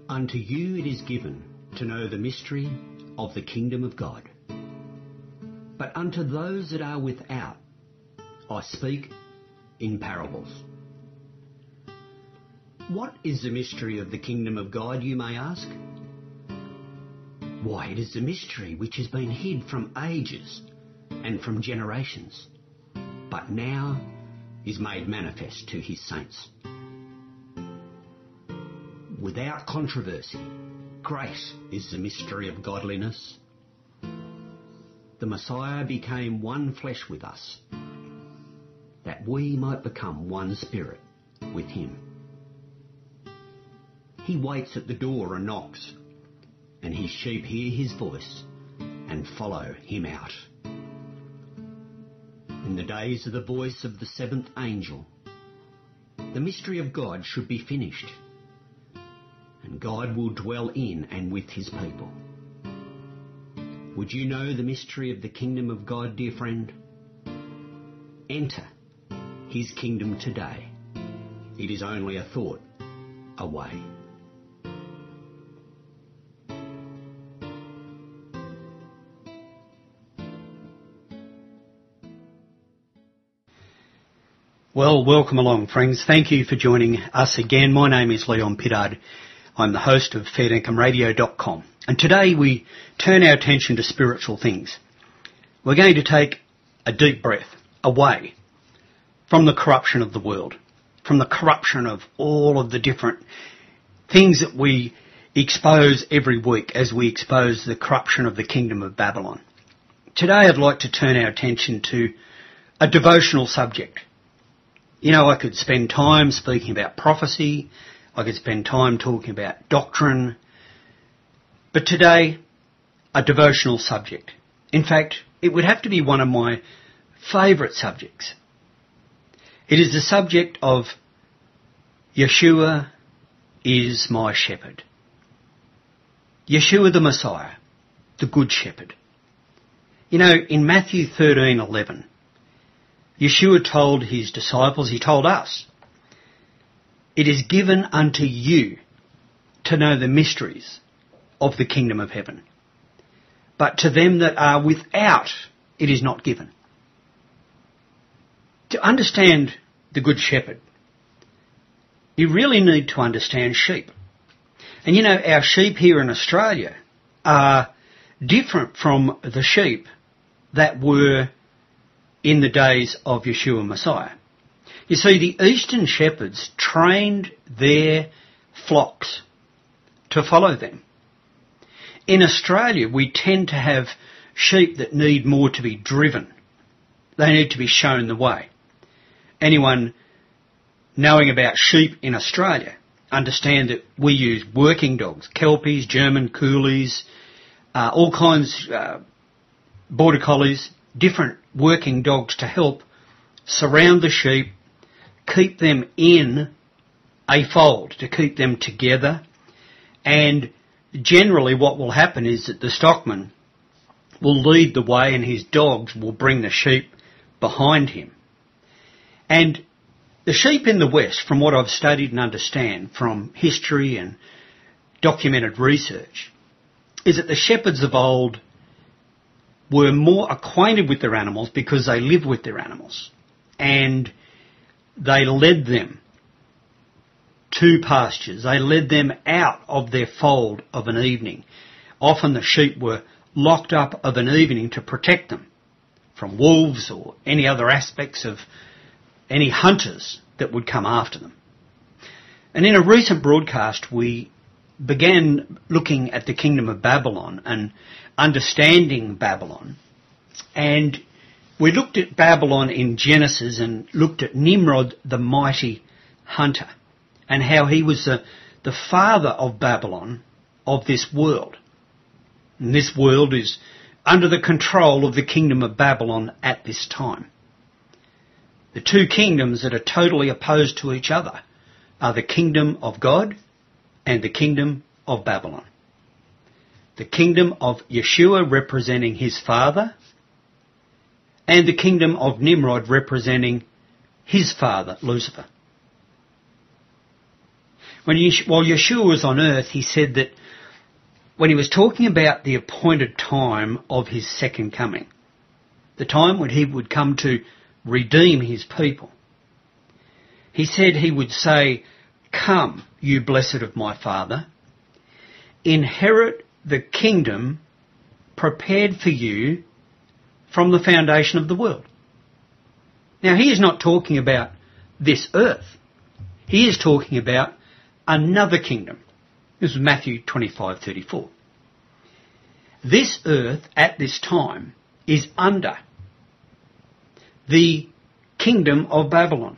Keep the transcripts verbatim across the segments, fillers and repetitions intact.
Unto you it is given to know the mystery of the kingdom of God. But unto those that are without, I speak in parables. What is the mystery of the kingdom of God, you may ask? Why, it is the mystery which has been hid from ages and from generations, but now is made manifest to his saints. Without controversy, grace is the mystery of godliness. The Messiah became one flesh with us, that we might become one spirit with him. He waits at the door and knocks, and his sheep hear his voice and follow him out. In the days of the voice of the seventh angel, the mystery of God should be finished, and God will dwell in and with his people. Would you know the mystery of the kingdom of God, dear friend? Enter his kingdom today. It is only a thought away. Well, welcome along, friends. Thank you for joining us again. My name is Leon Pittard. I'm the host of fair dinkum radio dot com. And today we turn our attention to spiritual things. We're going to take a deep breath away from the corruption of the world, from the corruption of all of the different things that we expose every week as we expose the corruption of the kingdom of Babylon. Today I'd like to turn our attention to a devotional subject. You know, I could spend time speaking about prophecy, I could spend time talking about doctrine, but today, a devotional subject. In fact, it would have to be one of my favourite subjects. It is the subject of Yeshua is my shepherd. Yeshua the Messiah, the Good Shepherd. You know, in Matthew thirteen eleven, Yeshua told his disciples, he told us, it is given unto you to know the mysteries of the kingdom of heaven. But to them that are without, it is not given. To understand the Good Shepherd, you really need to understand sheep. And you know, our sheep here in Australia are different from the sheep that were in the days of Yeshua Messiah. You see, the Eastern shepherds trained their flocks to follow them. In Australia, we tend to have sheep that need more to be driven. They need to be shown the way. Anyone knowing about sheep in Australia understand that we use working dogs, Kelpies, German Coolies, uh, all kinds, uh, Border Collies, different working dogs to help surround the sheep, keep them in a fold, to keep them together. And generally what will happen is that the stockman will lead the way and his dogs will bring the sheep behind him. And the sheep in the West, from what I've studied and understand from history and documented research, is that the shepherds of old were more acquainted with their animals because they lived with their animals, and they led them to pastures. They led them out of their fold of an evening. Often the sheep were locked up of an evening to protect them from wolves or any other aspects of any hunters that would come after them. And in a recent broadcast we began looking at the kingdom of Babylon and understanding Babylon, and we looked at Babylon in Genesis and looked at Nimrod, the mighty hunter, and how he was the, the father of Babylon, of this world. And this world is under the control of the kingdom of Babylon at this time. The two kingdoms that are totally opposed to each other are the kingdom of God and the kingdom of Babylon. The kingdom of Yeshua representing his father, and the kingdom of Nimrod representing his father, Lucifer. When Yesh- while Yeshua was on earth, he said that when he was talking about the appointed time of his second coming, the time when he would come to redeem his people, he said he would say, "Come, you blessed of my Father, inherit the kingdom prepared for you from the foundation of the world." Now, he is not talking about this earth. He is talking about another kingdom. This is Matthew twenty-five thirty-four. This earth at this time is under the kingdom of Babylon.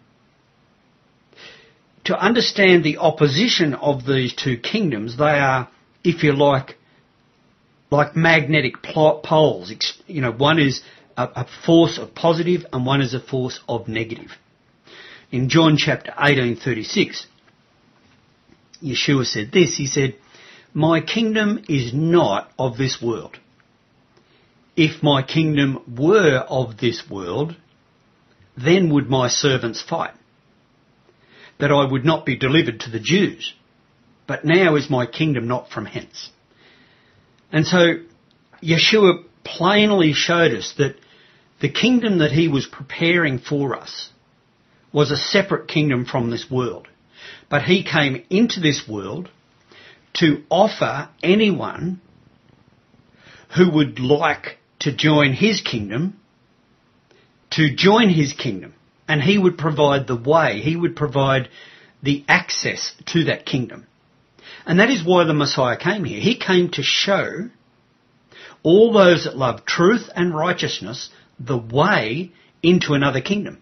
To understand the opposition of these two kingdoms, they are, if you like, like magnetic poles. You know, one is a, a force of positive and one is a force of negative. In John chapter eighteen thirty-six, Yeshua said this. He said, "My kingdom is not of this world. If my kingdom were of this world, then would my servants fight, that I would not be delivered to the Jews. But now is my kingdom not from hence." And so Yeshua plainly showed us that the kingdom that he was preparing for us was a separate kingdom from this world. But he came into this world to offer anyone who would like to join his kingdom to join his kingdom. And he would provide the way, he would provide the access to that kingdom. And that is why the Messiah came here. He came to show all those that love truth and righteousness the way into another kingdom.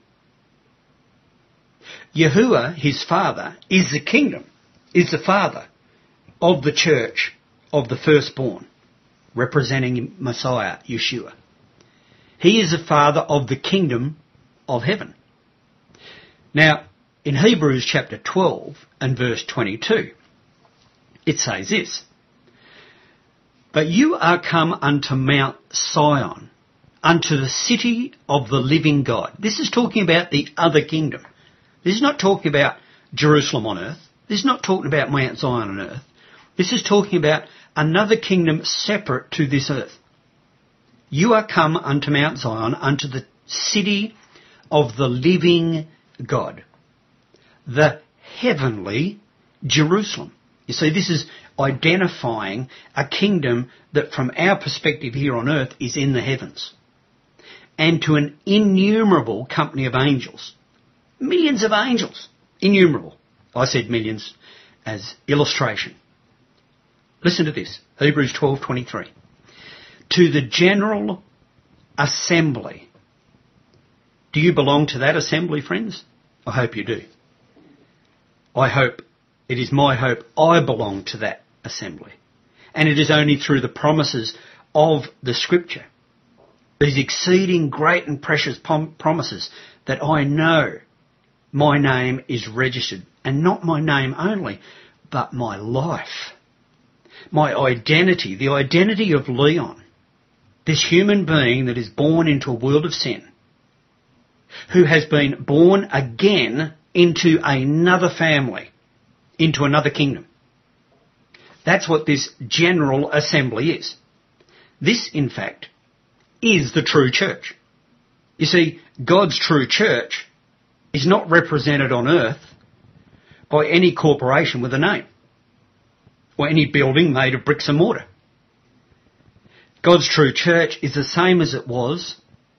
Yahuwah, his father, is the kingdom, is the father of the church of the firstborn, representing Messiah, Yeshua. He is the father of the kingdom of heaven. Now, in Hebrews chapter twelve and verse twenty-two, it says this, "But you are come unto Mount Sion, unto the city of the living God." This is talking about the other kingdom. This is not talking about Jerusalem on earth. This is not talking about Mount Zion on earth. This is talking about another kingdom separate to this earth. "You are come unto Mount Zion, unto the city of the living God, the heavenly Jerusalem." You see, this is identifying a kingdom that from our perspective here on earth is in the heavens. "And to an innumerable company of angels." Millions of angels. Innumerable. I said millions as illustration. Listen to this. Hebrews twelve twenty-three. "To the general assembly." Do you belong to that assembly, friends? I hope you do. I hope, it is my hope, I belong to that assembly. And it is only through the promises of the Scripture, these exceeding great and precious prom- promises, that I know my name is registered. And not my name only, but my life, my identity, the identity of Leon, this human being that is born into a world of sin, who has been born again into another family, into another kingdom. That's what this general assembly is. This, in fact, is the true church. You see, God's true church is not represented on earth by any corporation with a name or any building made of bricks and mortar. God's true church is the same as it was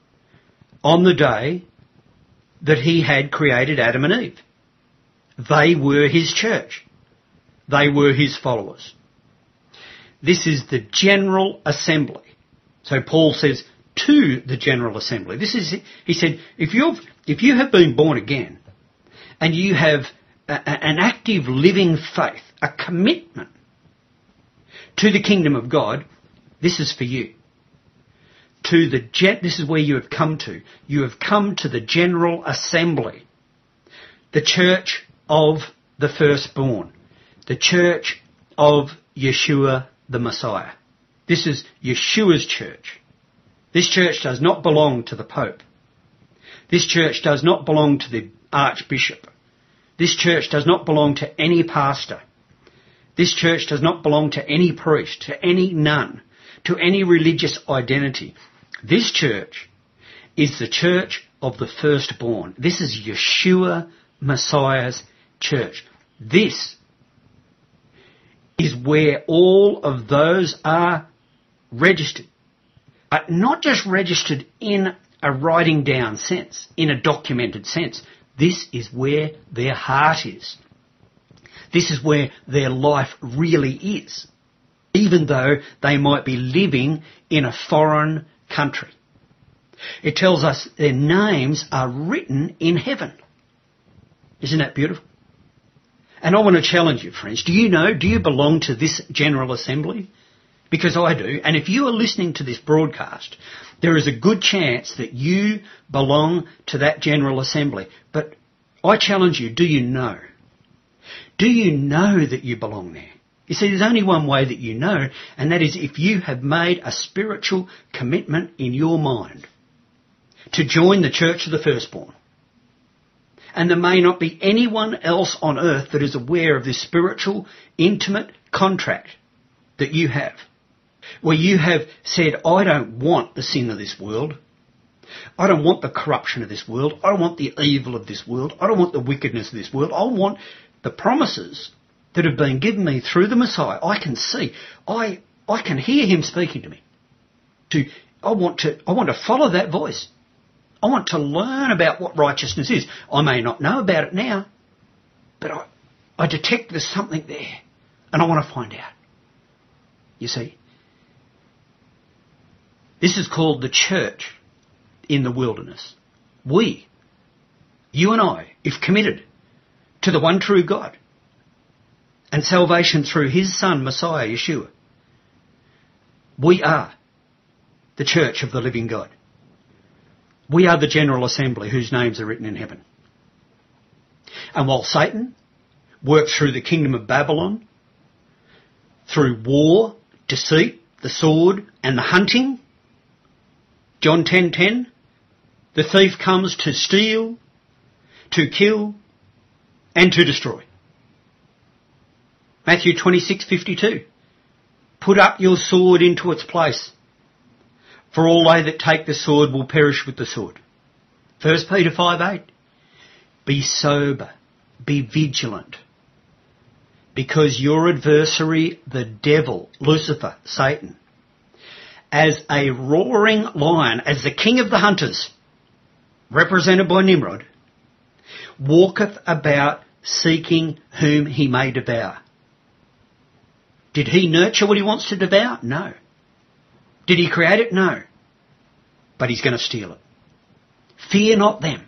on the day that he had created Adam and Eve. They were his church. They were his followers. This is the general assembly. So Paul says to the general assembly. This is, he said, if you've, if you have been born again and you have a, an active living faith, a commitment to the kingdom of God, this is for you. To the gen- this is where you have come to. You have come to the general assembly, the church of the firstborn, the church of Yeshua the Messiah. This is Yeshua's church. This church does not belong to the Pope. This church does not belong to the Archbishop. This church does not belong to any pastor. This church does not belong to any priest, to any nun, to any religious identity. This church is the church of the firstborn. This is Yeshua Messiah's church. This is where all of those are registered. But not just registered in a writing down sense, in a documented sense. This is where their heart is. This is where their life really is, even though they might be living in a foreign country. It tells us their names are written in heaven. Isn't that beautiful? And I want to challenge you, friends. Do you know, do you belong to this General Assembly? Because I do. And if you are listening to this broadcast, there is a good chance that you belong to that General Assembly. But I challenge you, do you know? Do you know that you belong there? You see, there's only one way that you know, and that is if you have made a spiritual commitment in your mind to join the Church of the Firstborn. And there may not be anyone else on earth that is aware of this spiritual, intimate contract that you have, where you have said, I don't want the sin of this world. I don't want the corruption of this world. I don't want the evil of this world. I don't want the wickedness of this world. I want the promises that have been given me through the Messiah. I can see. I I can hear him speaking to me. To I want to I want to follow that voice. I want to learn about what righteousness is. I may not know about it now, but I, I detect there's something there, and I want to find out. You see, this is called the church in the wilderness. We, you and I, if committed to the one true God and salvation through his Son, Messiah, Yeshua, we are the church of the living God. We are the General Assembly whose names are written in heaven. And while Satan works through the kingdom of Babylon, through war, deceit, the sword and the hunting, John ten ten, the thief comes to steal, to kill and to destroy. Matthew twenty-six fifty-two, put up your sword into its place. For all they that take the sword will perish with the sword. First Peter five eight. Be sober, be vigilant, because your adversary, the devil, Lucifer, Satan, as a roaring lion, as the king of the hunters, represented by Nimrod, walketh about seeking whom he may devour. Did he nurture what he wants to devour? No. Did he create it? No. But he's going to steal it. Fear not them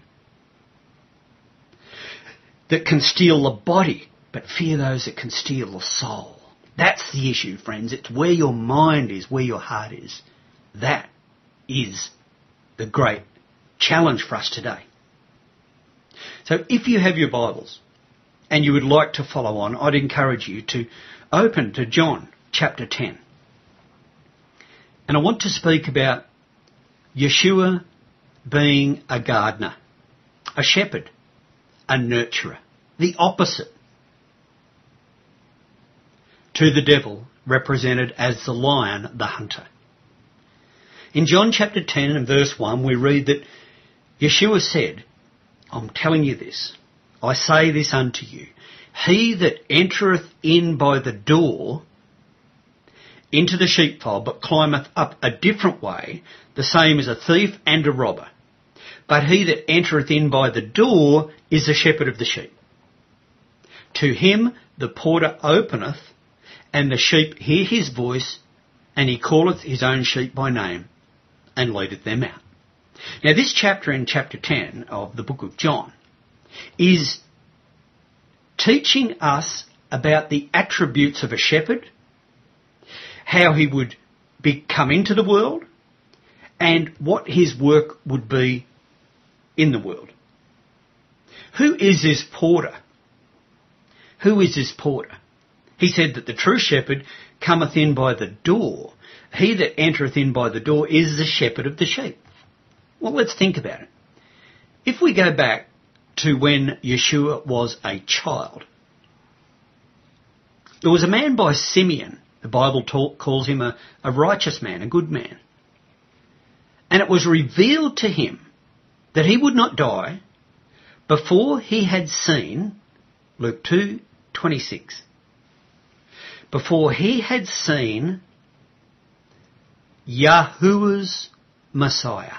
that can steal the body, but fear those that can steal the soul. That's the issue, friends. It's where your mind is, where your heart is. That is the great challenge for us today. So if you have your Bibles and you would like to follow on, I'd encourage you to open to John chapter ten. And I want to speak about Yeshua being a gardener, a shepherd, a nurturer, the opposite to the devil, represented as the lion, the hunter. In John chapter ten and verse one, we read that Yeshua said, I'm telling you this, I say this unto you, he that entereth in by the door into the sheepfold, but climbeth up a different way, the same is a thief and a robber. But he that entereth in by the door is the shepherd of the sheep. To him the porter openeth, and the sheep hear his voice, and he calleth his own sheep by name, and leadeth them out. Now this chapter in chapter ten of the book of John is teaching us about the attributes of a shepherd, how he would be, come into the world, and what his work would be in the world. Who is this porter? Who is this porter? He said that the true shepherd cometh in by the door. He that entereth in by the door is the shepherd of the sheep. Well, let's think about it. If we go back to when Yeshua was a child. There was a man by Simeon. The Bible talk, calls him a, a righteous man, a good man. And it was revealed to him that he would not die before he had seen, Luke two twenty-six, before he had seen Yahuwah's Messiah,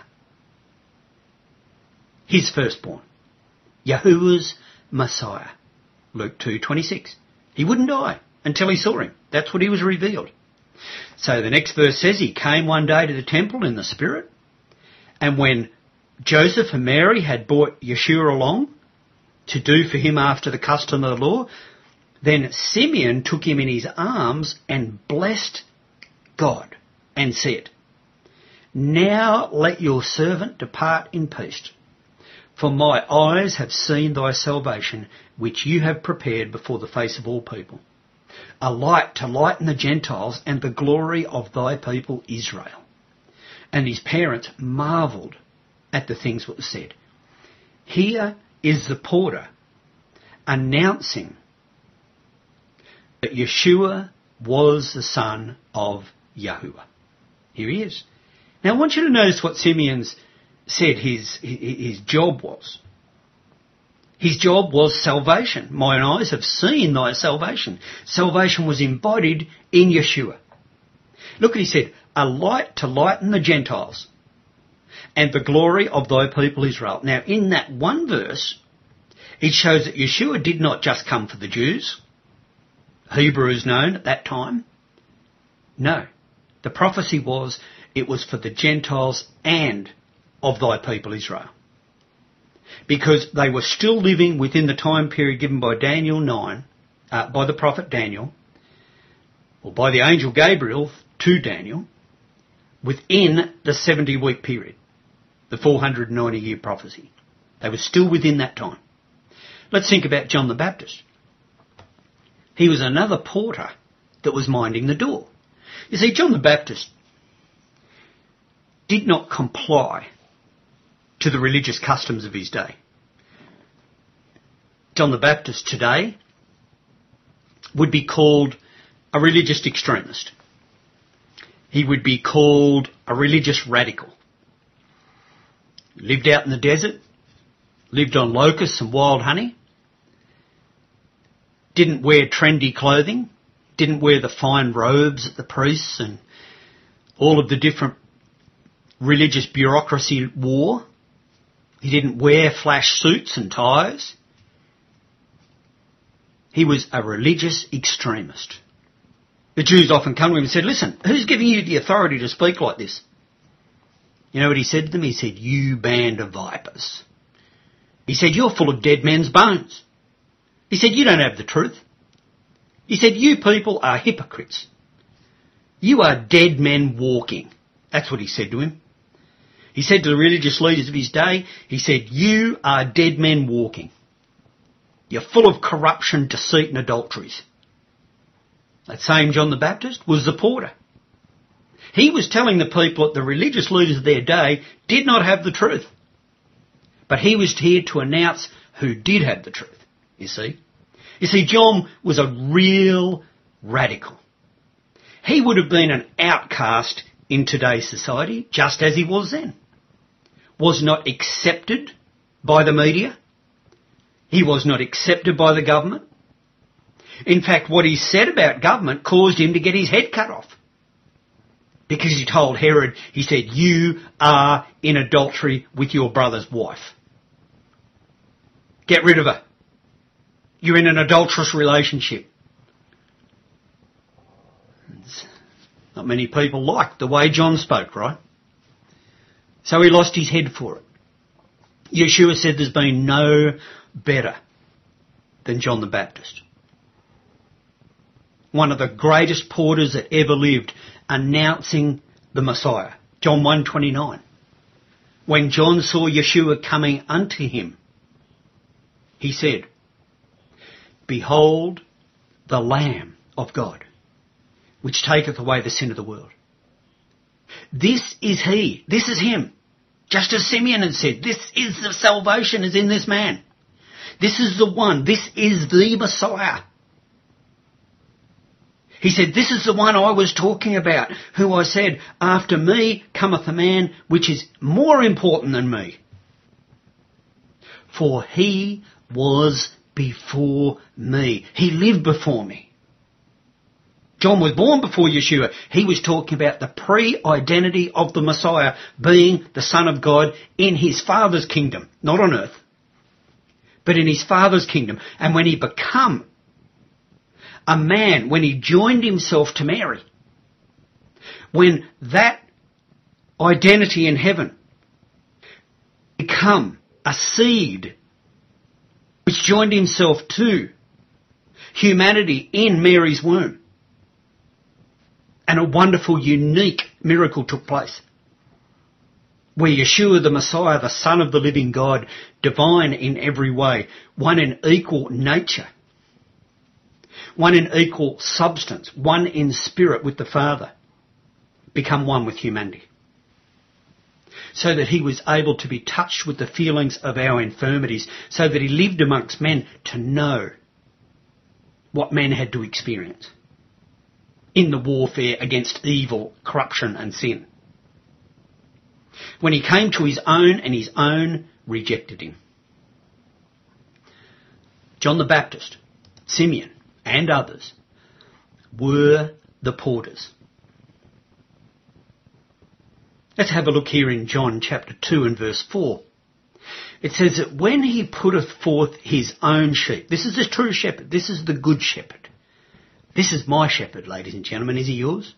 his firstborn. Yahuwah's Messiah, Luke two twenty-six. He wouldn't die until he saw him. That's what he was revealed. So the next verse says he came one day to the temple in the Spirit, and when Joseph and Mary had brought Yeshua along to do for him after the custom of the law, then Simeon took him in his arms and blessed God and said, "Now let your servant depart in peace, for my eyes have seen thy salvation, which you have prepared before the face of all people, a light to lighten the Gentiles and the glory of thy people Israel." And his parents marvelled at the things that were said. Here is the porter announcing that Yeshua was the son of Yahuwah. Here he is. Now I want you to notice what Simeon's said his, his job was. His job was salvation. Mine eyes have seen thy salvation. Salvation was embodied in Yeshua. Look what he said, a light to lighten the Gentiles and the glory of thy people Israel. Now in that one verse, it shows that Yeshua did not just come for the Jews, Hebrews known at that time. No, the prophecy was it was for the Gentiles and of thy people Israel, because they were still living within the time period given by Daniel nine, uh, by the prophet Daniel, or by the angel Gabriel to Daniel, within the seventy-week period, the four hundred ninety year prophecy. They were still within that time. Let's think about John the Baptist. He was another porter that was minding the door. You see, John the Baptist did not comply to the religious customs of his day. John the Baptist today would be called a religious extremist. He would be called a religious radical. Lived out in the desert, lived on locusts and wild honey, didn't wear trendy clothing, didn't wear the fine robes that the priests and all of the different religious bureaucracy wore. He didn't wear flash suits and ties. He was a religious extremist. The Jews often come to him and said, "Listen, who's giving you the authority to speak like this?" You know what he said to them? He said, "You band of vipers." He said, "You're full of dead men's bones." He said, "You don't have the truth." He said, "You people are hypocrites. You are dead men walking." That's what he said to him. He said to the religious leaders of his day, he said, "You are dead men walking. You're full of corruption, deceit and adulteries." That same John the Baptist was the porter. He was telling the people that the religious leaders of their day did not have the truth. But he was here to announce who did have the truth, you see. You see, John was a real radical. He would have been an outcast in today's society, just as he was then. Was not accepted by the media. He was not accepted by the government. In fact, what he said about government caused him to get his head cut off. Because he told Herod, he said, "You are in adultery with your brother's wife. Get rid of her. You're in an adulterous relationship." Not many people liked the way John spoke, right? So he lost his head for it. Yeshua said there's been no better than John the Baptist. One of the greatest porters that ever lived, announcing the Messiah. John one twenty-nine. When John saw Yeshua coming unto him, he said, "Behold the Lamb of God, which taketh away the sin of the world." This is he. This is him. Just as Simeon had said, this is the salvation is in this man. This is the one. This is the Messiah. He said, this is the one I was talking about, who I said, after me cometh a man which is more important than me. For he was before me. He lived before me. John was born before Yeshua. He was talking about the pre-identity of the Messiah being the Son of God in his Father's kingdom, not on earth, but in his Father's kingdom. And when he became a man, when he joined himself to Mary, when that identity in heaven became a seed which joined himself to humanity in Mary's womb, and a wonderful, unique miracle took place, where Yeshua the Messiah, the Son of the living God, divine in every way, one in equal nature, one in equal substance, one in spirit with the Father, become one with humanity. So that he was able to be touched with the feelings of our infirmities, so that he lived amongst men to know what men had to experience in the warfare against evil, corruption and sin. When he came to his own, and his own rejected him. John the Baptist, Simeon and others were the porters. Let's have a look here in John chapter two and verse four. It says that when he putteth forth his own sheep, this is the true shepherd, this is the good shepherd. This is my shepherd, ladies and gentlemen. Is he yours?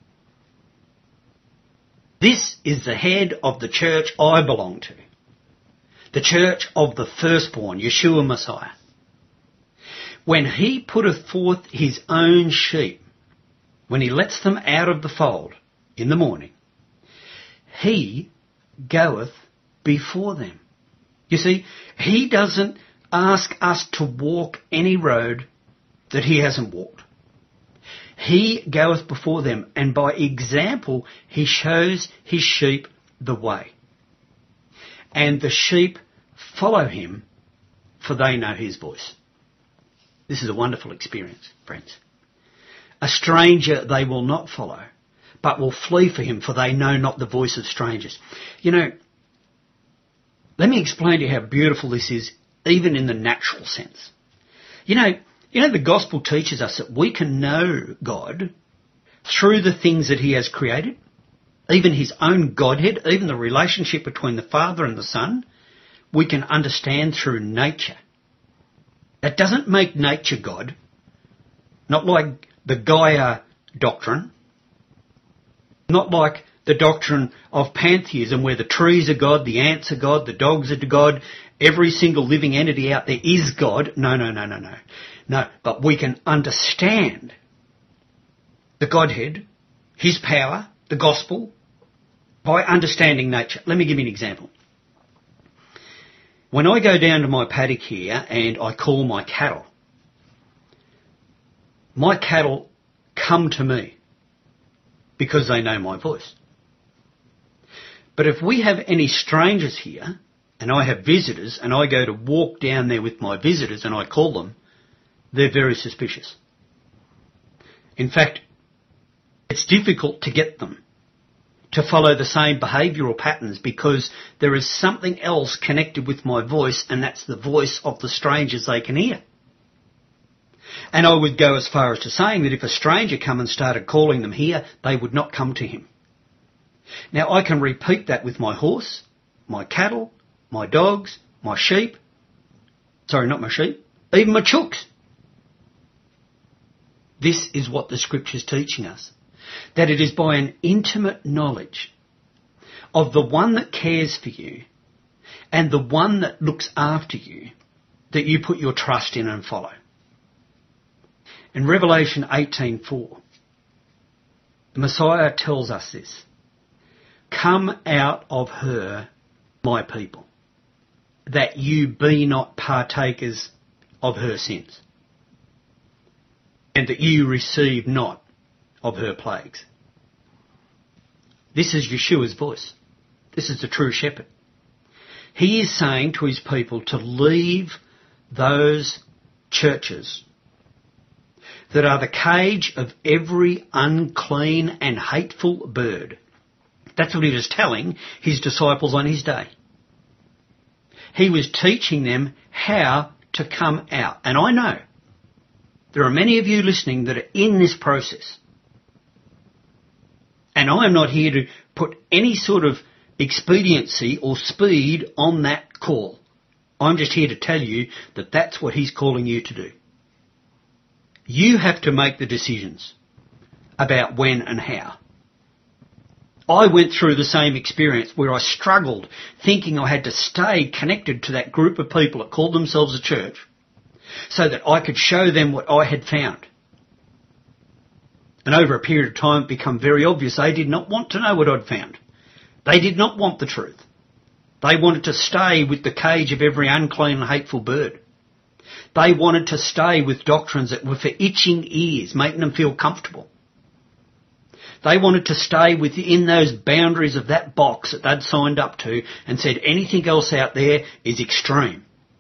This is the head of the church I belong to. The church of the firstborn, Yeshua Messiah. When he putteth forth his own sheep, when he lets them out of the fold in the morning, he goeth before them. You see, he doesn't ask us to walk any road that he hasn't walked. He goeth before them, and by example he shows his sheep the way. And the sheep follow him, for they know his voice. This is a wonderful experience, friends. A stranger they will not follow, but will flee for him, for they know not the voice of strangers. You know, let me explain to you how beautiful this is, even in the natural sense. You know, You know, the gospel teaches us that we can know God through the things that he has created, even his own Godhead, even the relationship between the Father and the Son, we can understand through nature. That doesn't make nature God, not like the Gaia doctrine, not like the doctrine of pantheism where the trees are God, the ants are God, the dogs are God, every single living entity out there is God. No, no, no, no, no. No, but we can understand the Godhead, his power, the gospel, by understanding nature. Let me give you an example. When I go down to my paddock here and I call my cattle, my cattle come to me because they know my voice. But if we have any strangers here, and I have visitors, and I go to walk down there with my visitors and I call them, they're very suspicious. In fact, it's difficult to get them to follow the same behavioural patterns because there is something else connected with my voice, and that's the voice of the strangers they can hear. And I would go as far as to saying that if a stranger come and started calling them here, they would not come to him. Now I can repeat that with my horse, my cattle, my dogs, my sheep, sorry, not my sheep, even my chooks. This is what the Scripture's teaching us, that it is by an intimate knowledge of the one that cares for you and the one that looks after you that you put your trust in and follow. In Revelation eighteen four, the Messiah tells us this: "Come out of her, my people, that you be not partakers of her sins, and that you receive not of her plagues." This is Yeshua's voice. This is the true shepherd. He is saying to his people to leave those churches that are the cage of every unclean and hateful bird. That's what he was telling his disciples on his day. He was teaching them how to come out. And I know there are many of you listening that are in this process. And I am not here to put any sort of expediency or speed on that call. I'm just here to tell you that that's what he's calling you to do. You have to make the decisions about when and how. I went through the same experience where I struggled thinking I had to stay connected to that group of people that called themselves a church so that I could show them what I had found. And over a period of time it became very obvious they did not want to know what I'd found. They did not want the truth. They wanted to stay with the cage of every unclean and hateful bird. They wanted to stay with doctrines that were for itching ears, making them feel comfortable. They wanted to stay within those boundaries of that box that they'd signed up to and said anything else out there is extreme.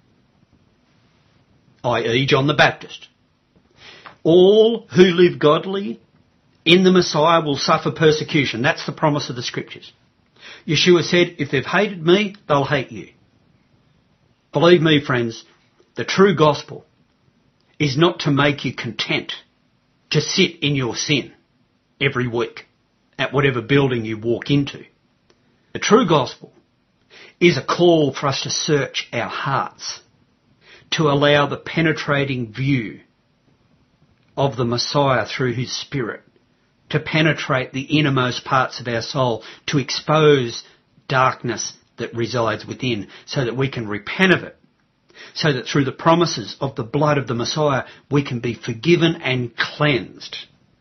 that is. John the Baptist. All who live godly in the Messiah will suffer persecution. That's the promise of the Scriptures. Yeshua said, if they've hated me, they'll hate you. Believe me, friends, the true gospel is not to make you content to sit in your sin every week at whatever building you walk into. The true gospel is a call for us to search our hearts, to allow the penetrating view of the Messiah through his Spirit to penetrate the innermost parts of our soul, to expose darkness that resides within so that we can repent of it, so that through the promises of the blood of the Messiah we can be forgiven and cleansed,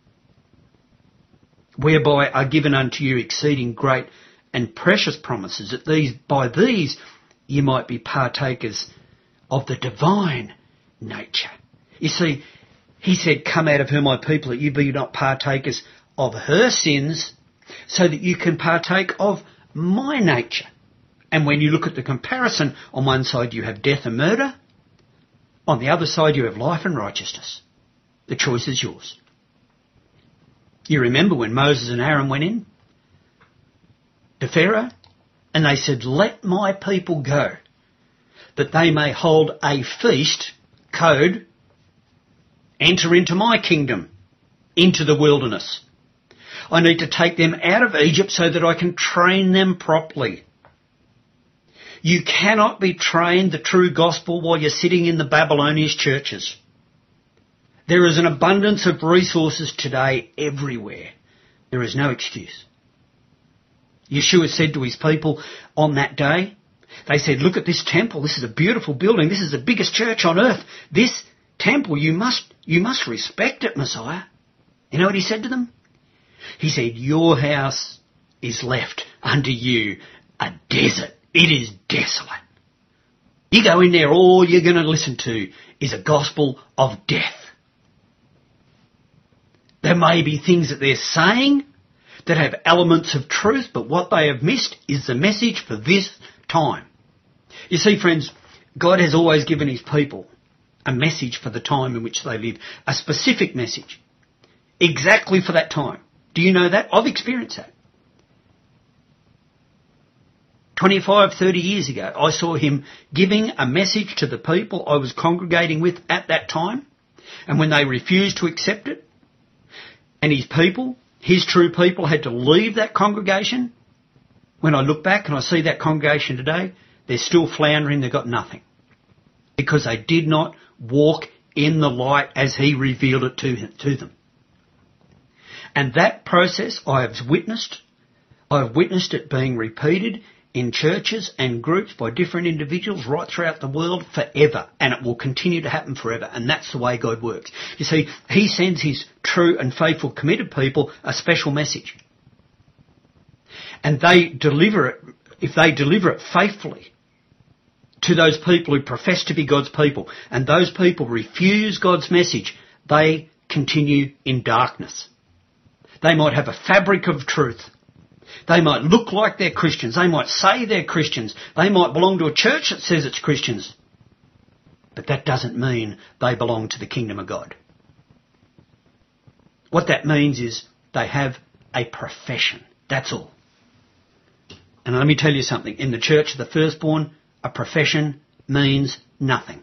whereby are given unto you exceeding great and precious promises, that these by these you might be partakers of the divine nature. You see, he said, come out of her, my people, that you be not partakers of her sins, so that you can partake of my nature. And when you look at the comparison, on one side you have death and murder, on the other side you have life and righteousness. The choice is yours. You remember when Moses and Aaron went in to Pharaoh and they said, let my people go, that they may hold a feast, code, enter into my kingdom, into the wilderness. I need to take them out of Egypt so that I can train them properly. You cannot be trained the true gospel while you're sitting in the Babylonian churches. There is an abundance of resources today everywhere. There is no excuse. Yeshua said to his people on that day, they said, look at this temple. This is a beautiful building. This is the biggest church on earth. This temple, you must, you must respect it, Messiah. You know what he said to them? He said, your house is left unto you a desert. It is desolate. You go in there, all you're going to listen to is a gospel of death. There may be things that they're saying that have elements of truth, but what they have missed is the message for this time. You see, friends, God has always given his people a message for the time in which they live, a specific message, exactly for that time. Do you know that? I've experienced that. twenty-five, thirty years ago, I saw him giving a message to the people I was congregating with at that time, and when they refused to accept it, and his people, his true people, had to leave that congregation, when I look back and I see that congregation today, they're still floundering, they've got nothing. Because they did not walk in the light as he revealed it to, to them. And that process I have witnessed. I have witnessed it being repeated in churches and groups by different individuals right throughout the world forever. And it will continue to happen forever. And that's the way God works. You see, he sends his true and faithful committed people a special message. And they deliver it, if they deliver it faithfully to those people who profess to be God's people, and those people refuse God's message, they continue in darkness. They might have a fabric of truth. They might look like they're Christians. They might say they're Christians. They might belong to a church that says it's Christians. But that doesn't mean they belong to the kingdom of God. What that means is they have a profession. That's all. And let me tell you something. In the church of the firstborn, a profession means nothing.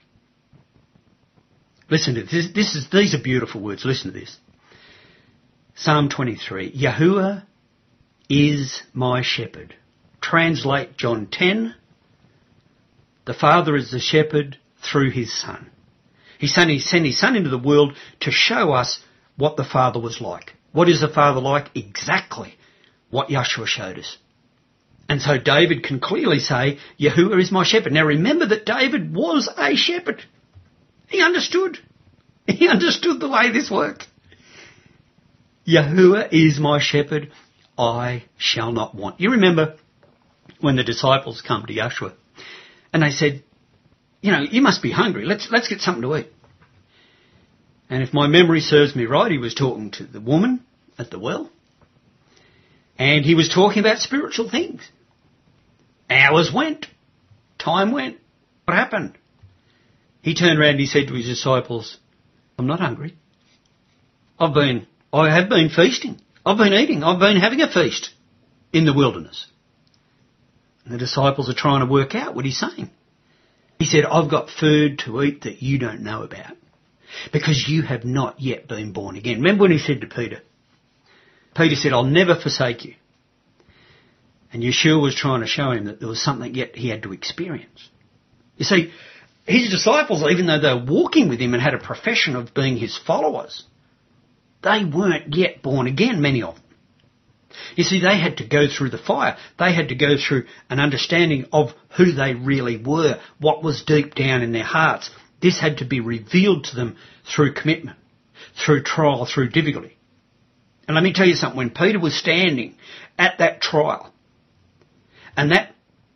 Listen to this. This is, these are beautiful words. Listen to this. Psalm twenty-three. Yahuwah is my shepherd. Translate John ten. The Father is the shepherd through his Son. He sent his Son into the world to show us what the Father was like. What is the Father like? Exactly what Yeshua showed us. And so David can clearly say, Yahuwah is my shepherd. Now remember that David was a shepherd. He understood. He understood the way this worked. Yahuwah is my shepherd. I shall not want. You remember when the disciples come to Yeshua and they said, you know, you must be hungry. Let's, let's get something to eat. And if my memory serves me right, he was talking to the woman at the well. And he was talking about spiritual things. Hours went. Time went. What happened? He turned around and he said to his disciples, I'm not hungry. I've been, I have been feasting. I've been eating. I've been having a feast in the wilderness. And the disciples are trying to work out what he's saying. He said, I've got food to eat that you don't know about, because you have not yet been born again. Remember when he said to Peter, Peter said, I'll never forsake you. And Yeshua was trying to show him that there was something yet he had to experience. You see, his disciples, even though they were walking with him and had a profession of being his followers, they weren't yet born again, many of them. You see, they had to go through the fire. They had to go through an understanding of who they really were, what was deep down in their hearts. This had to be revealed to them through commitment, through trial, through difficulty. And let me tell you something, when Peter was standing at that trial, and that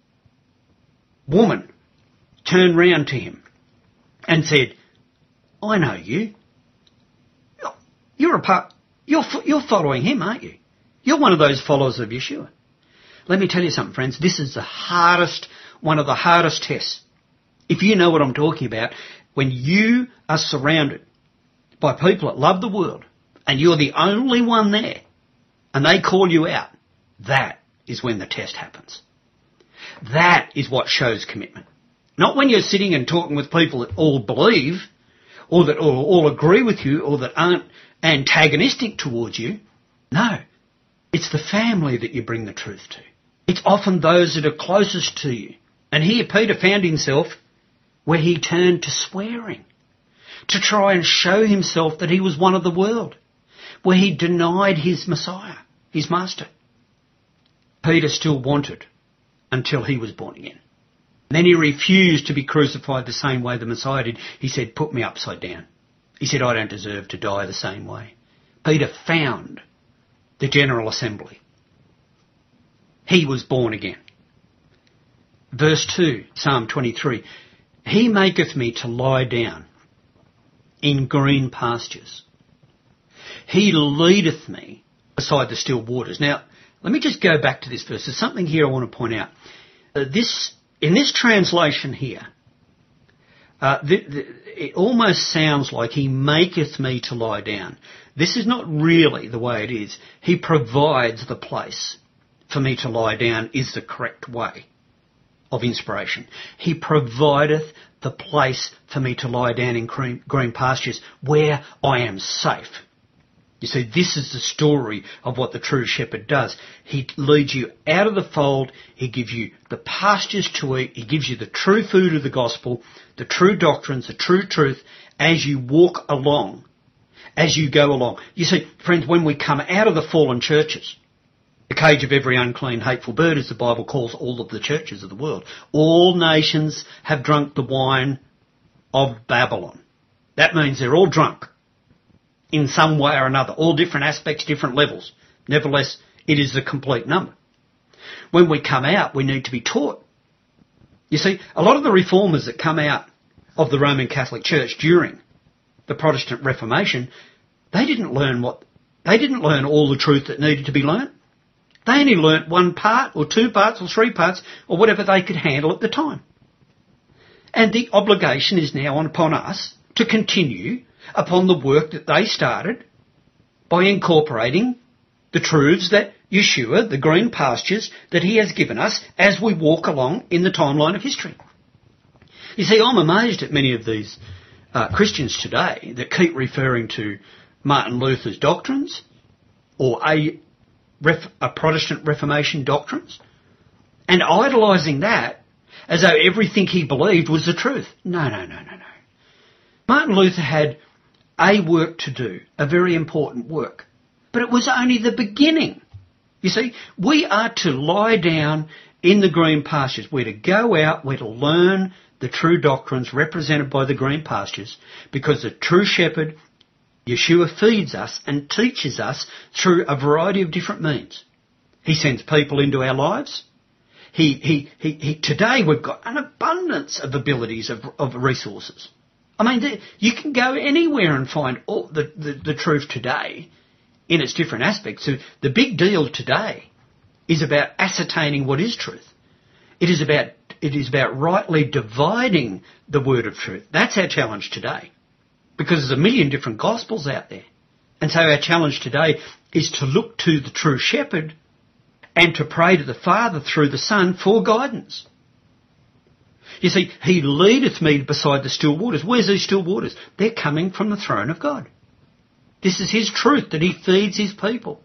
woman turned round to him and said, I know you. You're a part, you're, you're following him, aren't you? You're one of those followers of Yeshua. Let me tell you something, friends. This is the hardest, one of the hardest tests. If you know what I'm talking about, when you are surrounded by people that love the world and you're the only one there and they call you out, that is when the test happens. That is what shows commitment. Not when you're sitting and talking with people that all believe or that all, all agree with you or that aren't antagonistic towards you. No. It's the family that you bring the truth to. It's often those that are closest to you. And here Peter found himself where he turned to swearing, to try and show himself that he was one of the world, where he denied his Messiah, his master. Peter still wanted until he was born again. And then he refused to be crucified the same way the Messiah did. He said, put me upside down. He said, I don't deserve to die the same way. Peter found the General Assembly. He was born again. Verse two, Psalm twenty-three. He maketh me to lie down in green pastures. He leadeth me beside the still waters. Now, let me just go back to this verse. There's something here I want to point out. Uh, this, in this translation here, uh, the, the, it almost sounds like he maketh me to lie down. This is not really the way it is. He provides the place for me to lie down is the correct way of inspiration. He provideth the place for me to lie down in green, green pastures where I am safe. You see, this is the story of what the true shepherd does. He leads you out of the fold. He gives you the pastures to eat. He gives you the true food of the gospel, the true doctrines, the true truth as you walk along, as you go along. You see, friends, when we come out of the fallen churches, the cage of every unclean, hateful bird, as the Bible calls all of the churches of the world, all nations have drunk the wine of Babylon. That means they're all drunk in some way or another, all different aspects, different levels. Nevertheless, it is the complete number. When we come out, we need to be taught. You see, a lot of the reformers that come out of the Roman Catholic Church during the Protestant Reformation, they didn't learn what, they didn't learn all the truth that needed to be learnt. They only learnt one part or two parts or three parts or whatever they could handle at the time. And the obligation is now upon us to continue upon the work that they started by incorporating the truths that Yeshua, the green pastures that he has given us as we walk along in the timeline of history. You see, I'm amazed at many of these uh, Christians today that keep referring to Martin Luther's doctrines or a, ref, a Protestant Reformation doctrines and idolising that as though everything he believed was the truth. No, no, no, no, no. Martin Luther had a work to do, a very important work, but it was only the beginning. You see, we are to lie down in the green pastures. We're to go out, we're to learn the true doctrines represented by the green pastures, because the true shepherd, Yeshua, feeds us and teaches us through a variety of different means. He sends people into our lives. He, he, he, he, today we've got an abundance of abilities, of, of resources. I mean, the, you can go anywhere and find all the, the, the truth today in its different aspects. So the big deal today is about ascertaining what is truth. It is about, it is about rightly dividing the word of truth. That's our challenge today, because there's a million different gospels out there. And so our challenge today is to look to the true shepherd and to pray to the Father through the Son for guidance. You see, he leadeth me beside the still waters. Where's these still waters? They're coming from the throne of God. This is his truth that he feeds his people.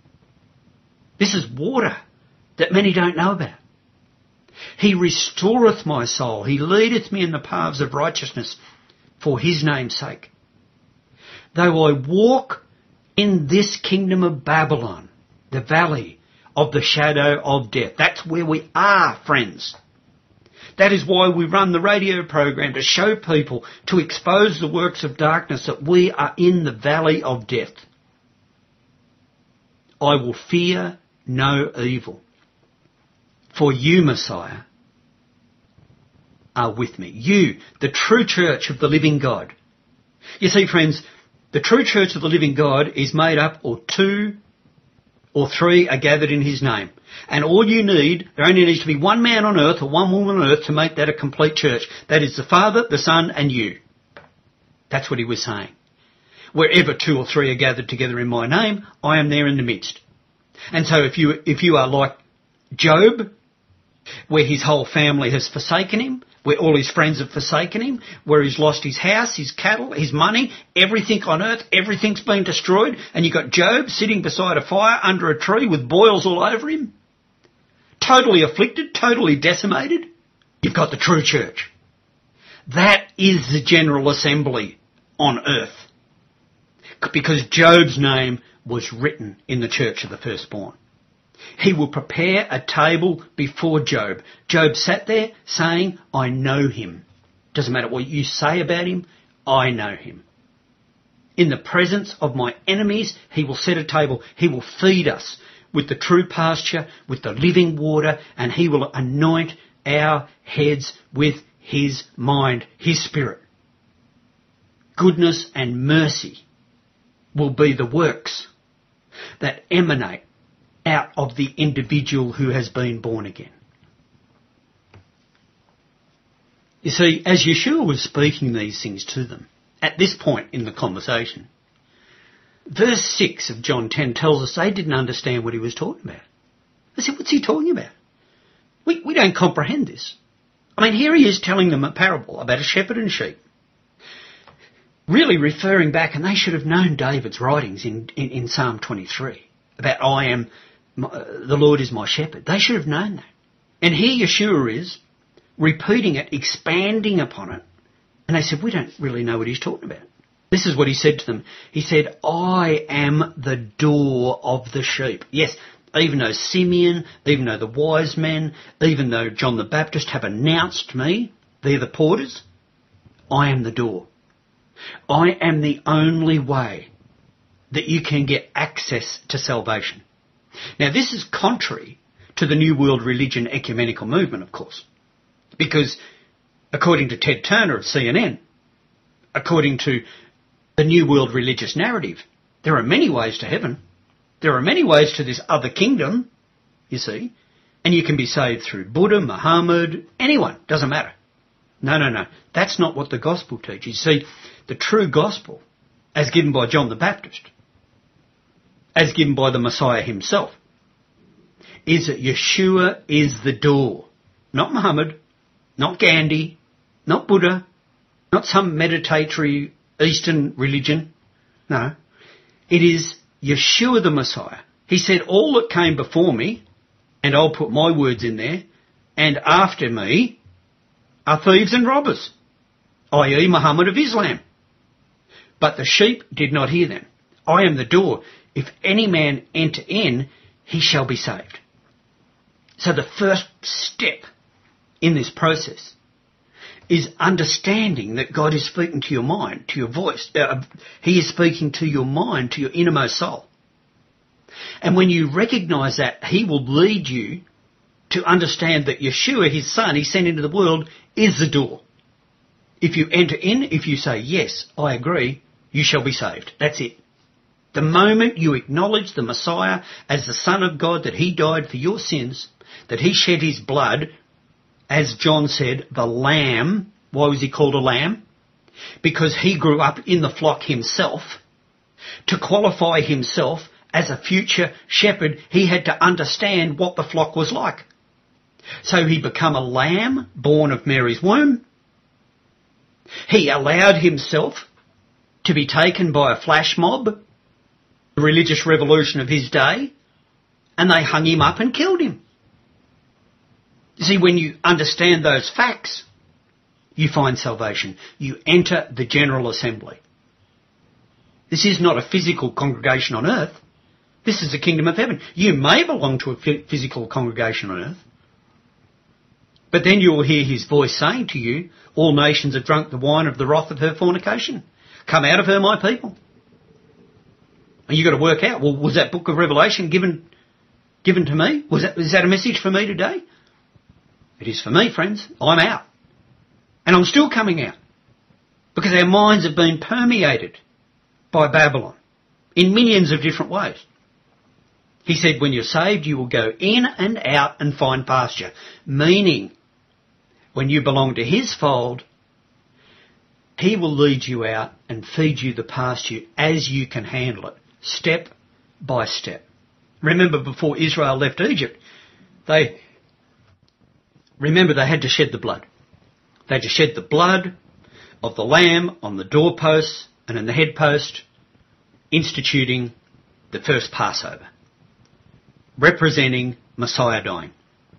This is water that many don't know about. He restoreth my soul. He leadeth me in the paths of righteousness for his name's sake. Though I walk in this kingdom of Babylon, the valley of the shadow of death. That's where we are, friends. That is why we run the radio program, to show people, to expose the works of darkness, that we are in the valley of death. I will fear no evil, for you, Messiah, are with me. You, the true church of the living God. You see, friends, the true church of the living God is made up of two or three are gathered in his name. And all you need, there only needs to be one man on earth or one woman on earth to make that a complete church. That is the Father, the Son and you. That's what he was saying. Wherever two or three are gathered together in my name, I am there in the midst. And so if you, if you are like Job, where his whole family has forsaken him, where all his friends have forsaken him, where he's lost his house, his cattle, his money, everything on earth, everything's been destroyed, and you've got Job sitting beside a fire under a tree with boils all over him, totally afflicted, totally decimated, you've got the true church. That is the General Assembly on earth, because Job's name was written in the church of the firstborn. He will prepare a table before Job. Job sat there saying, I know him. Doesn't matter what you say about him, I know him. In the presence of my enemies, he will set a table. He will feed us with the true pasture, with the living water, and he will anoint our heads with his mind, his spirit. Goodness and mercy will be the works that emanate out of the individual who has been born again. You see, as Yeshua was speaking these things to them, at this point in the conversation, verse six of John ten tells us they didn't understand what he was talking about. They said, what's he talking about? We, we don't comprehend this. I mean, here he is telling them a parable about a shepherd and sheep, really referring back, and they should have known David's writings in, in, in Psalm twenty-three, about I am, the Lord is my shepherd. They should have known that. And here Yeshua is repeating it, expanding upon it. And they said, we don't really know what he's talking about. This is what he said to them. He said, I am the door of the sheep. Yes, even though Simeon, even though the wise men, even though John the Baptist have announced me, they're the porters, I am the door. I am the only way that you can get access to salvation. Now, this is contrary to the New World Religion ecumenical movement, of course, because according to Ted Turner of C N N, according to the New World religious narrative, there are many ways to heaven. There are many ways to this other kingdom, you see, and you can be saved through Buddha, Muhammad, anyone, doesn't matter. No, no, no. That's not what the gospel teaches. See, the true gospel, as given by John the Baptist, as given by the Messiah himself, is that Yeshua is the door. Not Muhammad, not Gandhi, not Buddha, not some meditatory Eastern religion. No. It is Yeshua the Messiah. He said, all that came before me, and I'll put my words in there, and after me are thieves and robbers, that is Muhammad of Islam. But the sheep did not hear them. I am the door. If any man enter in, he shall be saved. So the first step in this process is understanding that God is speaking to your mind, to your voice. Uh, he is speaking to your mind, to your innermost soul. And when you recognise that, he will lead you to understand that Yeshua, his son, he sent into the world, is the door. If you enter in, if you say, yes, I agree, you shall be saved. That's it. The moment you acknowledge the Messiah as the Son of God, that he died for your sins, that he shed his blood, as John said, the lamb. Why was he called a lamb? Because he grew up in the flock himself. To qualify himself as a future shepherd, he had to understand what the flock was like. So he became a lamb born of Mary's womb. He allowed himself to be taken by a flash mob, the religious revolution of his day, and they hung him up and killed him. You see, when you understand those facts, you find salvation. You enter the General Assembly. This is not a physical congregation on earth. This is the kingdom of heaven. You may belong to a physical congregation on earth, but then you will hear his voice saying to you, all nations have drunk the wine of the wrath of her fornication. Come out of her, my people. And you've got to work out, well, was that book of Revelation given given to me? Was that, is that a message for me today? It is for me, friends. I'm out. And I'm still coming out. Because our minds have been permeated by Babylon in millions of different ways. He said, when you're saved, you will go in and out and find pasture. Meaning, when you belong to his fold, he will lead you out and feed you the pasture as you can handle it, step by step. Remember, before Israel left Egypt, they... Remember, they had to shed the blood. They had to shed the blood of the lamb on the doorposts and in the headpost, instituting the first Passover, representing Messiah dying.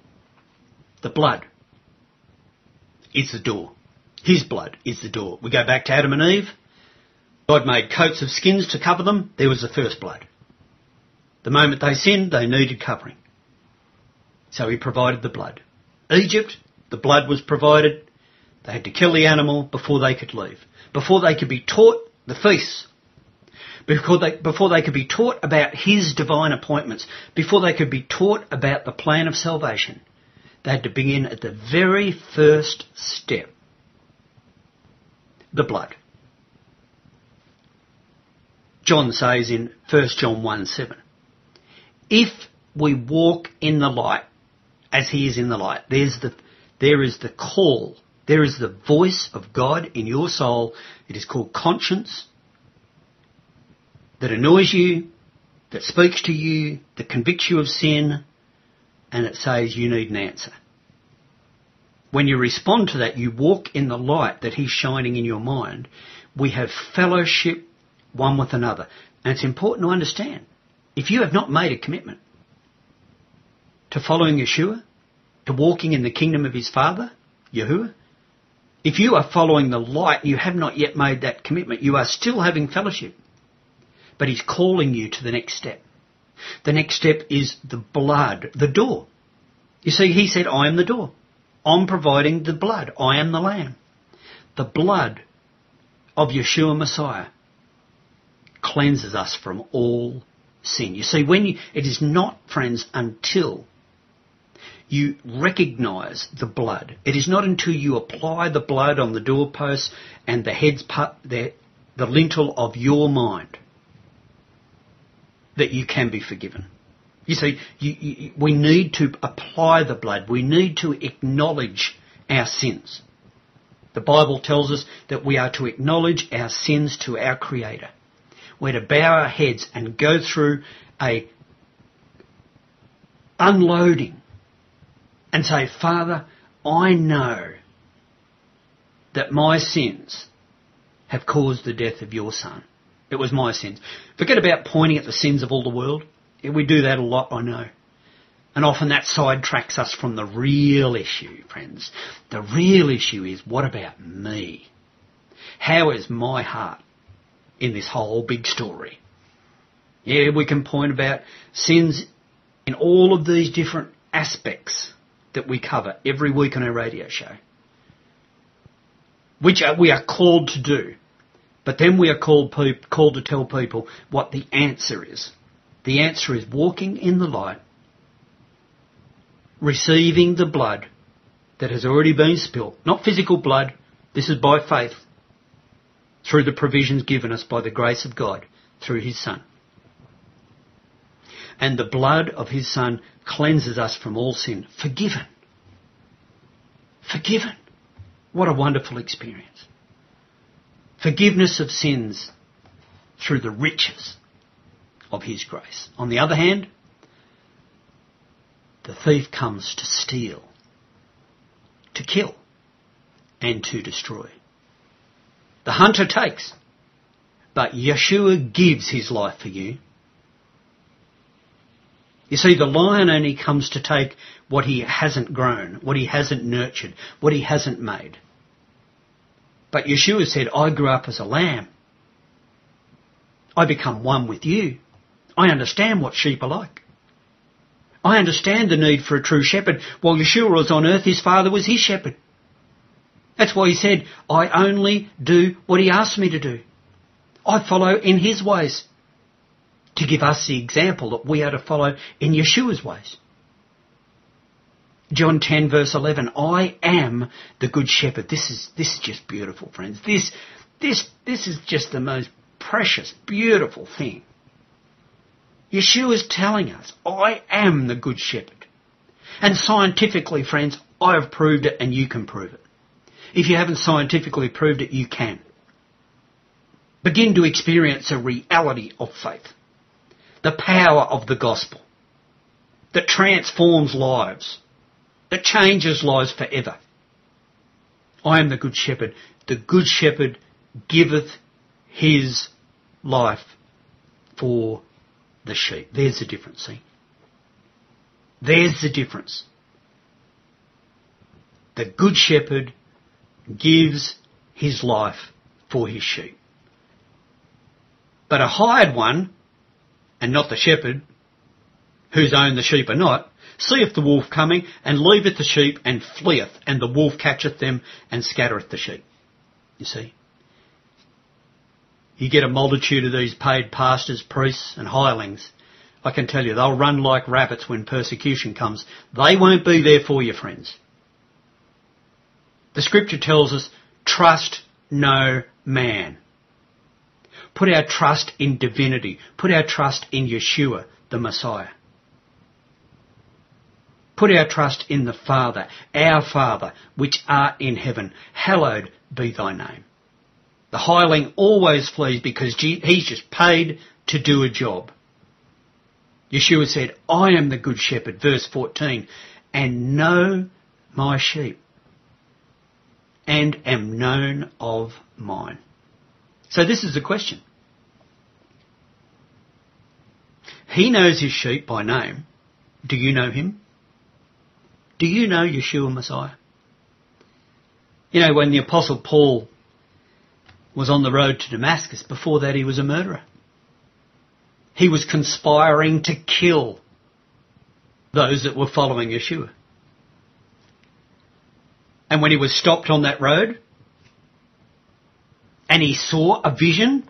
The blood is the door. His blood is the door. We go back to Adam and Eve. God made coats of skins to cover them. There was the first blood. The moment they sinned, they needed covering. So he provided the blood. Egypt, the blood was provided. They had to kill the animal before they could leave, before they could be taught the feasts, before they, before they could be taught about his divine appointments, before they could be taught about the plan of salvation. They had to begin at the very first step, the blood. John says in First John one seven, if we walk in the light, as he is in the light. There's the, there is the call. There is the voice of God in your soul. It is called conscience, that annoys you, that speaks to you, that convicts you of sin, and it says you need an answer. When you respond to that, you walk in the light that he's shining in your mind. We have fellowship one with another. And it's important to understand, if you have not made a commitment to following Yeshua, to walking in the kingdom of his Father, Yahuwah, if you are following the light, you have not yet made that commitment. You are still having fellowship. But he's calling you to the next step. The next step is the blood, the door. You see, he said, I am the door. I'm providing the blood. I am the Lamb. The blood of Yeshua Messiah cleanses us from all sin. You see, when you, it is not, friends, until you recognise the blood. It is not until you apply the blood on the doorpost and the heads, the, the lintel of your mind, that you can be forgiven. You see, you, you, we need to apply the blood. We need to acknowledge our sins. The Bible tells us that we are to acknowledge our sins to our Creator. We're to bow our heads and go through a unloading and say, Father, I know that my sins have caused the death of your Son. It was my sins. Forget about pointing at the sins of all the world. We do that a lot, I know. And often that sidetracks us from the real issue, friends. The real issue is, what about me? How is my heart in this whole big story? Yeah, we can point about sins in all of these different aspects that we cover every week on our radio show, which we are called to do. But then we are called, called to tell people what the answer is. The answer is walking in the light, receiving the blood that has already been spilled. Not physical blood. This is by faith, through the provisions given us by the grace of God through his Son. And the blood of his Son cleanses us from all sin. Forgiven. Forgiven. What a wonderful experience. Forgiveness of sins through the riches of his grace. On the other hand, the thief comes to steal, to kill, and to destroy. The hunter takes, but Yeshua gives his life for you. You see, the lion only comes to take what he hasn't grown, what he hasn't nurtured, what he hasn't made. But Yeshua said, I grew up as a lamb. I become one with you. I understand what sheep are like. I understand the need for a true shepherd. While Yeshua was on earth, his father was his shepherd. That's why he said, I only do what he asks me to do. I follow in his ways, to give us the example that we are to follow in Yeshua's ways. John ten verse eleven, I am the good shepherd. This is, this is just beautiful, friends. This, this, this is just the most precious, beautiful thing. Yeshua is telling us, I am the good shepherd. And scientifically, friends, I have proved it and you can prove it. If you haven't scientifically proved it, you can. Begin to experience a reality of faith. The power of the gospel that transforms lives, that changes lives forever. I am the good shepherd. The good shepherd giveth his life for the sheep. There's the difference, see? There's the difference. The good shepherd gives his life for his sheep. But a hired one, and not the shepherd, whose own the sheep are not, seeth the wolf coming, and leaveth the sheep, and fleeth, and the wolf catcheth them, and scattereth the sheep. You see? You get a multitude of these paid pastors, priests, and hirelings. I can tell you, they'll run like rabbits when persecution comes. They won't be there for you, friends. The scripture tells us, trust no man. Put our trust in divinity. Put our trust in Yeshua, the Messiah. Put our trust in the Father, our Father, which art in heaven. Hallowed be thy name. The hireling always flees because he's just paid to do a job. Yeshua said, I am the good shepherd, verse fourteen, and know my sheep, and am known of mine. So this is the question. He knows his sheep by name. Do you know him? Do you know Yeshua Messiah? You know, when the Apostle Paul was on the road to Damascus, before that he was a murderer. He was conspiring to kill those that were following Yeshua. And when he was stopped on that road, and he saw a vision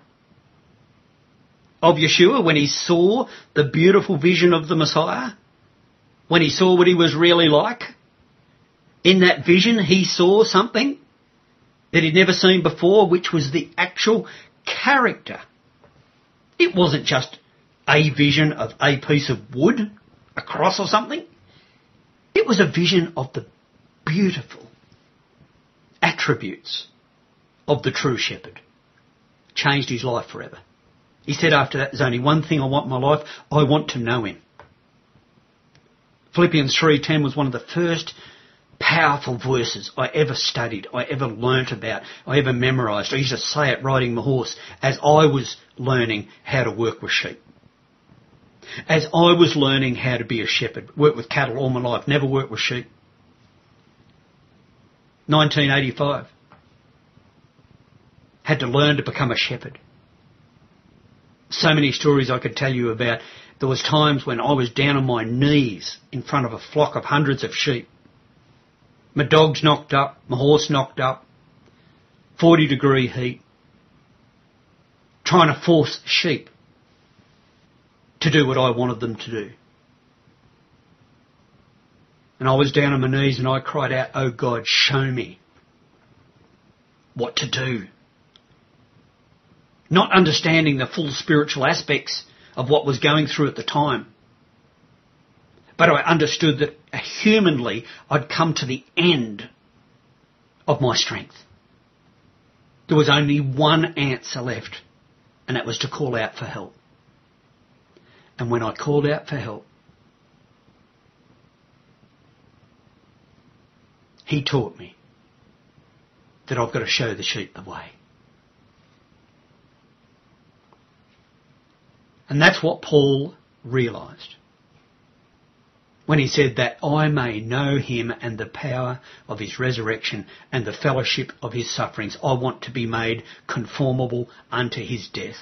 of Yeshua, when he saw the beautiful vision of the Messiah, when he saw what he was really like, in that vision he saw something that he'd never seen before, which was the actual character. It wasn't just a vision of a piece of wood, a cross or something. It was a vision of the beautiful, attributes of the true shepherd. Changed his life forever. He said after that, there's only one thing I want in my life. I want to know him. Philippians three ten was one of the first powerful verses I ever studied, I ever learnt about, I ever memorised. I used to say it riding my horse as I was learning how to work with sheep. As I was learning how to be a shepherd. Worked with cattle all my life, never worked with sheep. nineteen eighty-five. Had to learn to become a shepherd. So many stories I could tell you about. There was times when I was down on my knees in front of a flock of hundreds of sheep. My dog's knocked up, my horse knocked up, forty degree heat, trying to force sheep to do what I wanted them to do. And I was down on my knees and I cried out, "Oh God, show me what to do." Not understanding the full spiritual aspects of what was going through at the time. But I understood that humanly I'd come to the end of my strength. There was only one answer left, and that was to call out for help. And when I called out for help, he taught me that I've got to show the sheep the way. And that's what Paul realised when he said that I may know him and the power of his resurrection and the fellowship of his sufferings. I want to be made conformable unto his death.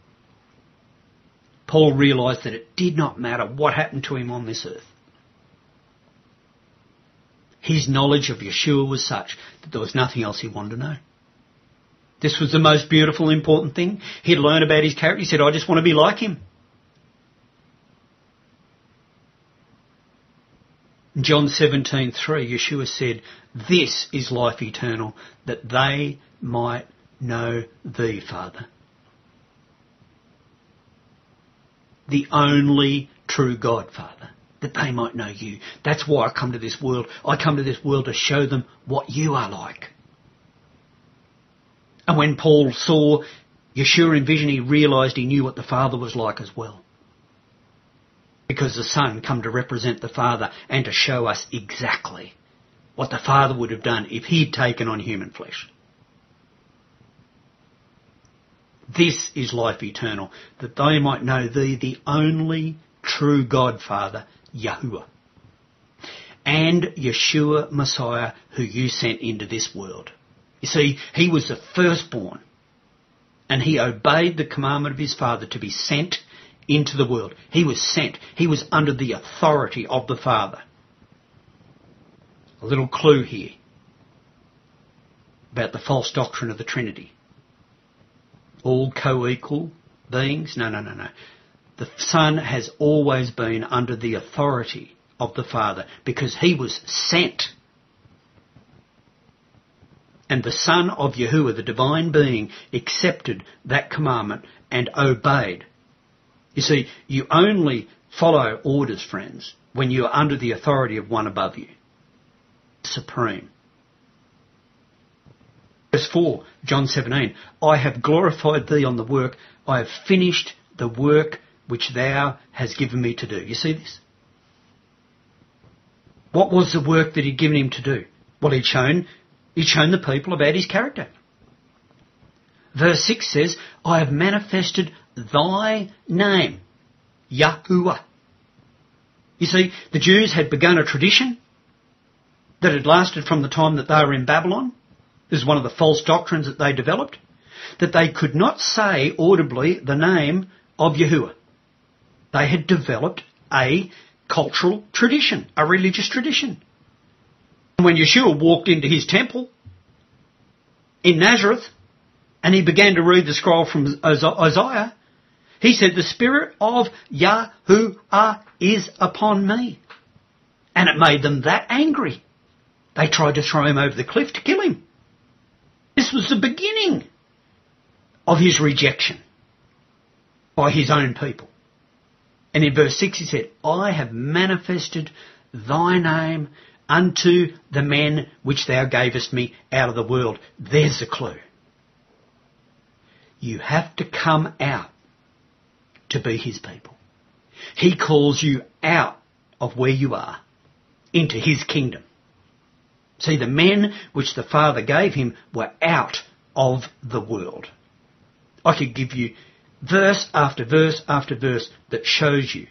Paul realised that it did not matter what happened to him on this earth. His knowledge of Yeshua was such that there was nothing else he wanted to know. This was the most beautiful, important thing. He'd learned about his character. He said, I just want to be like him. In John seventeen three, Yeshua said, this is life eternal, that they might know thee, Father. The only true God, Father, that they might know you. That's why I come to this world. I come to this world to show them what you are like. And when Paul saw Yeshua in vision, he realised he knew what the Father was like as well. Because the Son come to represent the Father and to show us exactly what the Father would have done if he'd taken on human flesh. This is life eternal, that they might know thee, the only true God, Father, Yahuwah, and Yeshua Messiah, who you sent into this world. You see, he was the firstborn, and he obeyed the commandment of his Father to be sent into the world. He was sent. He was under the authority of the Father. A little clue here about the false doctrine of the Trinity. All co-equal beings? No, no, no, no. The Son has always been under the authority of the Father because he was sent. And the Son of Yahuwah, the divine being, accepted that commandment and obeyed. You see, you only follow orders, friends, when you are under the authority of one above you. Supreme. Verse four, John seventeen, I have glorified thee on the work, I have finished the work which thou hast given me to do. You see this? What was the work that he'd given him to do? Well, he'd shown, he'd shown the people about his character. Verse six says, I have manifested thy name, Yahuwah. You see, the Jews had begun a tradition that had lasted from the time that they were in Babylon. This is one of the false doctrines that they developed, that they could not say audibly the name of Yahuwah. They had developed a cultural tradition, a religious tradition. And when Yeshua walked into his temple in Nazareth and he began to read the scroll from Isaiah, he said, the Spirit of Yahuwah is upon me. And it made them that angry. They tried to throw him over the cliff to kill him. This was the beginning of his rejection by his own people. And in verse six he said, I have manifested thy name unto the men which thou gavest me out of the world. There's the clue. You have to come out to be his people. He calls you out of where you are into his kingdom. See, the men which the Father gave him were out of the world. I could give you verse after verse after verse that shows you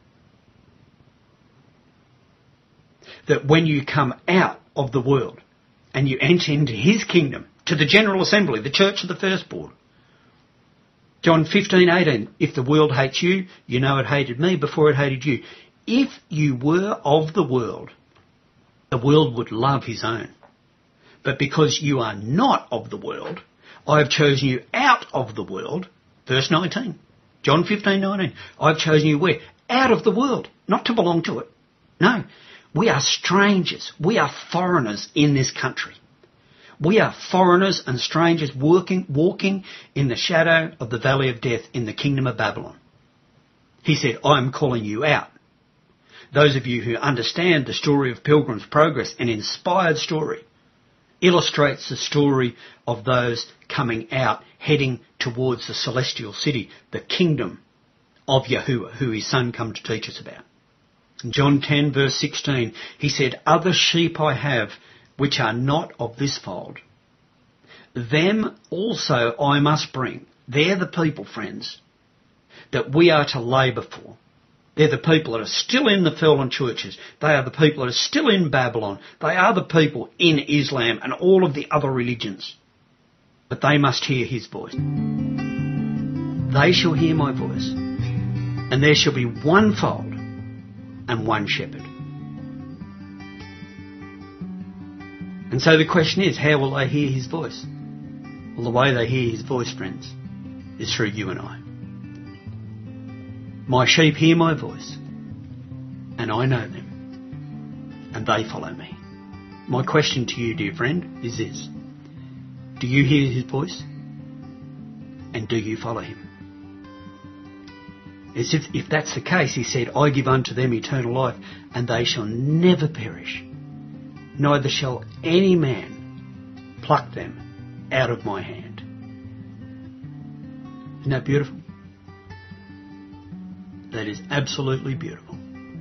that when you come out of the world and you enter into his kingdom, to the General Assembly, the church of the firstborn. John fifteen eighteen, if the world hates you, you know it hated me before it hated you. If you were of the world, the world would love his own. But because you are not of the world, I have chosen you out of the world. Verse nineteen, John fifteen nineteen. I've chosen you where? Out of the world, not to belong to it. No, we are strangers. We are foreigners in this country. We are foreigners and strangers working, walking in the shadow of the valley of death in the kingdom of Babylon. He said, I am calling you out. Those of you who understand the story of Pilgrim's Progress, an inspired story, illustrates the story of those coming out, heading towards the celestial city, the kingdom of Yahuwah, who his son come to teach us about. In John ten verse sixteen, he said, other sheep I have which are not of this fold. Them also I must bring. They're the people, friends, that we are to labour for. They're the people that are still in the fallen churches. They are the people that are still in Babylon. They are the people in Islam and all of the other religions. But they must hear his voice. They shall hear my voice, and there shall be one fold and one shepherd. And so the question is, how will they hear his voice? Well, the way they hear his voice, friends, is through you and I. My sheep hear my voice, and I know them, and they follow me. My question to you, dear friend, is this. Do you hear his voice? And do you follow him? As if, if that's the case, he said, I give unto them eternal life, and they shall never perish, neither shall any man pluck them out of my hand. Isn't that beautiful? That is absolutely beautiful.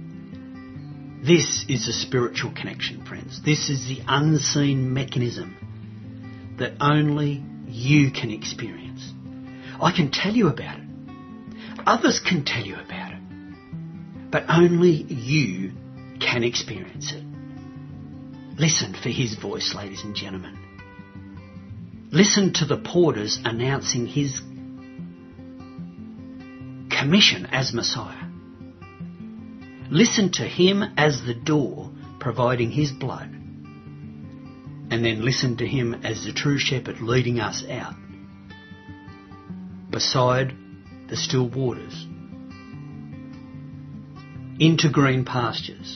This is a spiritual connection, friends. This is the unseen mechanism that only you can experience. I can tell you about it. Others can tell you about it. But only you can experience it. Listen for his voice, ladies and gentlemen. Listen to the porters announcing his commission as Messiah. Listen to him as the door, providing his blood. And then listen to him as the true shepherd leading us out beside the still waters, into green pastures,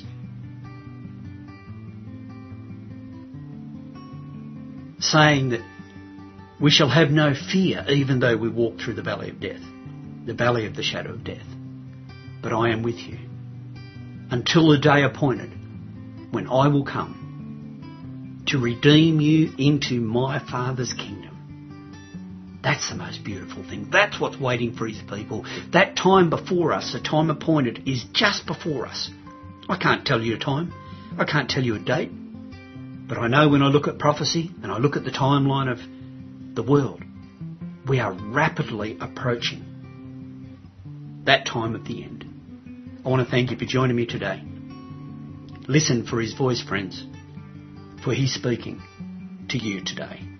saying that we shall have no fear even though we walk through the valley of death, the valley of the shadow of death. But I am with you until the day appointed when I will come to redeem you into my Father's kingdom. That's the most beautiful thing. That's what's waiting for his people. That time before us, the time appointed, is just before us. I can't tell you a time. I can't tell you a date. But I know when I look at prophecy and I look at the timeline of the world, we are rapidly approaching that time of the end. I want to thank you for joining me today. Listen for his voice, friends, for he's speaking to you today.